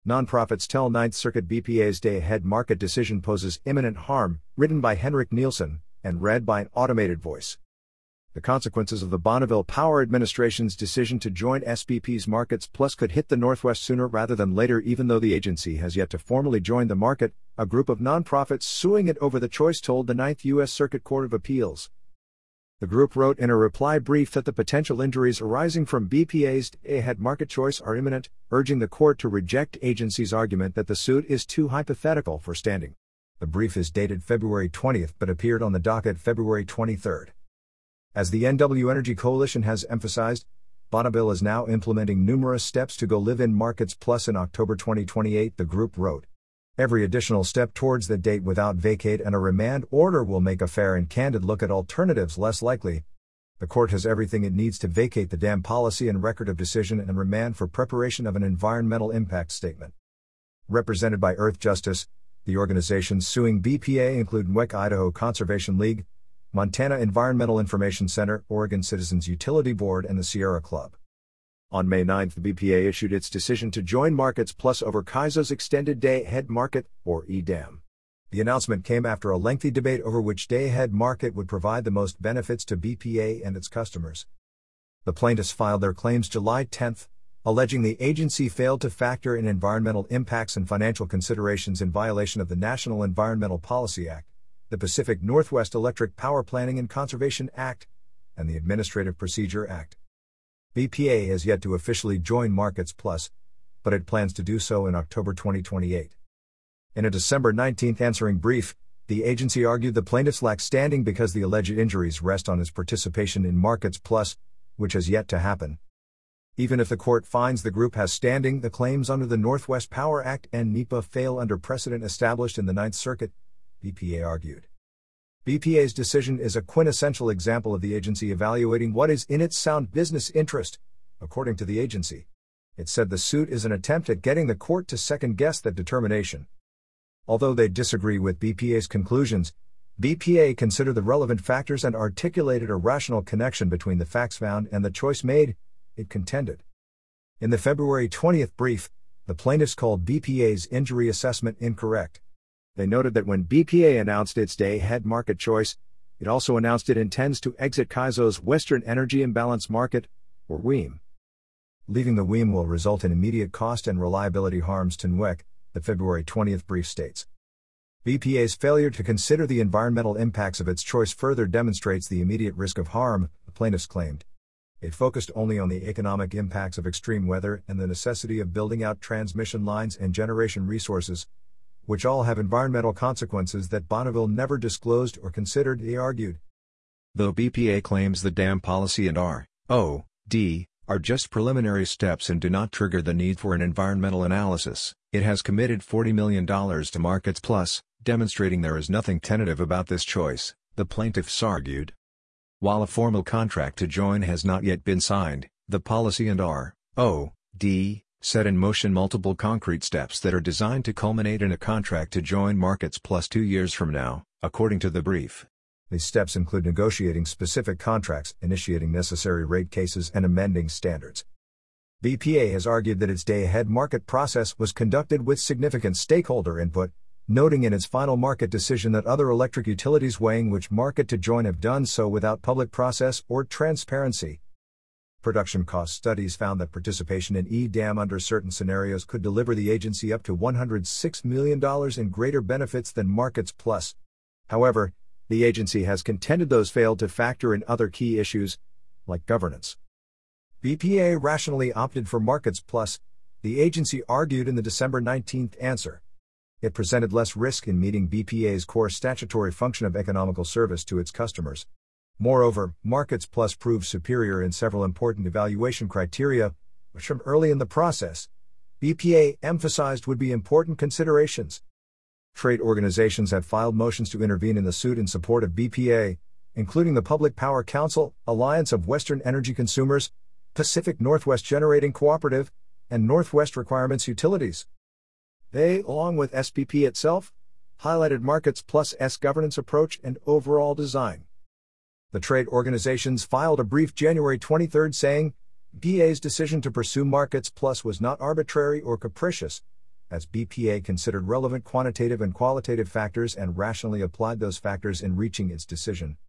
Nonprofits tell Ninth Circuit BPA's day-ahead market decision poses imminent harm, written by Henrik Nielsen, and read by an automated voice. The consequences of the Bonneville Power Administration's decision to join SPP's Markets Plus could hit the Northwest sooner rather than later, even though the agency has yet to formally join the market, a group of nonprofits suing it over the choice told the Ninth U.S. Circuit Court of Appeals. The group wrote in a reply brief that the potential injuries arising from BPA's day-ahead market choice are imminent, urging the court to reject agency's argument that the suit is too hypothetical for standing. The brief is dated February 20 but appeared on the docket February 23. As the NW Energy Coalition has emphasized, Bonneville is now implementing numerous steps to go live in Markets Plus in October 2028, the group wrote. Every additional step towards the date without vacate and a remand order will make a fair and candid look at alternatives less likely. The court has everything it needs to vacate the dam policy and record of decision and remand for preparation of an environmental impact statement. Represented by Earth Justice, the organizations suing BPA include NWEC Idaho Conservation League, Montana Environmental Information Center, Oregon Citizens Utility Board, and the Sierra Club. On May 9, the BPA issued its decision to join Markets Plus over CAISO's Extended Day-Ahead Market, or EDAM. The announcement came after a lengthy debate over which day-ahead market would provide the most benefits to BPA and its customers. The plaintiffs filed their claims July 10, alleging the agency failed to factor in environmental impacts and financial considerations in violation of the National Environmental Policy Act, the Pacific Northwest Electric Power Planning and Conservation Act, and the Administrative Procedure Act. BPA has yet to officially join Markets Plus, but it plans to do so in October 2028. In a December 19 answering brief, the agency argued the plaintiffs lack standing because the alleged injuries rest on its participation in Markets Plus, which has yet to happen. Even if the court finds the group has standing, the claims under the Northwest Power Act and NEPA fail under precedent established in the Ninth Circuit, BPA argued. BPA's decision is a quintessential example of the agency evaluating what is in its sound business interest, according to the agency. It said the suit is an attempt at getting the court to second-guess that determination. Although they disagree with BPA's conclusions, BPA considered the relevant factors and articulated a rational connection between the facts found and the choice made, it contended. In the February 20 brief, the plaintiffs called BPA's injury assessment incorrect. They noted that when BPA announced its day-ahead market choice, it also announced it intends to exit CAISO's Western Energy Imbalance Market, or WEIM. Leaving the WEIM will result in immediate cost and reliability harms to NWEC, the February 20 brief states. BPA's failure to consider the environmental impacts of its choice further demonstrates the immediate risk of harm, the plaintiffs claimed. It focused only on the economic impacts of extreme weather and the necessity of building out transmission lines and generation resources, which all have environmental consequences that Bonneville never disclosed or considered, they argued. Though BPA claims the dam policy and ROD are just preliminary steps and do not trigger the need for an environmental analysis, it has committed $40 million to Markets Plus, demonstrating there is nothing tentative about this choice, the plaintiffs argued. While a formal contract to join has not yet been signed, the policy and ROD set in motion multiple concrete steps that are designed to culminate in a contract to join Markets Plus 2 years from now, according to the brief. These steps include negotiating specific contracts, initiating necessary rate cases, and amending standards. BPA has argued that its day-ahead market process was conducted with significant stakeholder input, noting in its final market decision that other electric utilities weighing which market to join have done so without public process or transparency. Production cost studies found that participation in EDAM under certain scenarios could deliver the agency up to $106 million in greater benefits than Markets Plus. However, the agency has contended those failed to factor in other key issues, like governance. BPA rationally opted for Markets Plus, the agency argued in the December 19 answer. It presented less risk in meeting BPA's core statutory function of economical service to its customers. Moreover, Markets Plus proved superior in several important evaluation criteria, which from early in the process, BPA emphasized would be important considerations. Trade organizations have filed motions to intervene in the suit in support of BPA, including the Public Power Council, Alliance of Western Energy Consumers, Pacific Northwest Generating Cooperative, and Northwest Requirements Utilities. They, along with SPP itself, highlighted Markets Plus' governance approach and overall design. The trade organizations filed a brief January 23 saying, BPA's decision to pursue Markets Plus was not arbitrary or capricious, as BPA considered relevant quantitative and qualitative factors and rationally applied those factors in reaching its decision.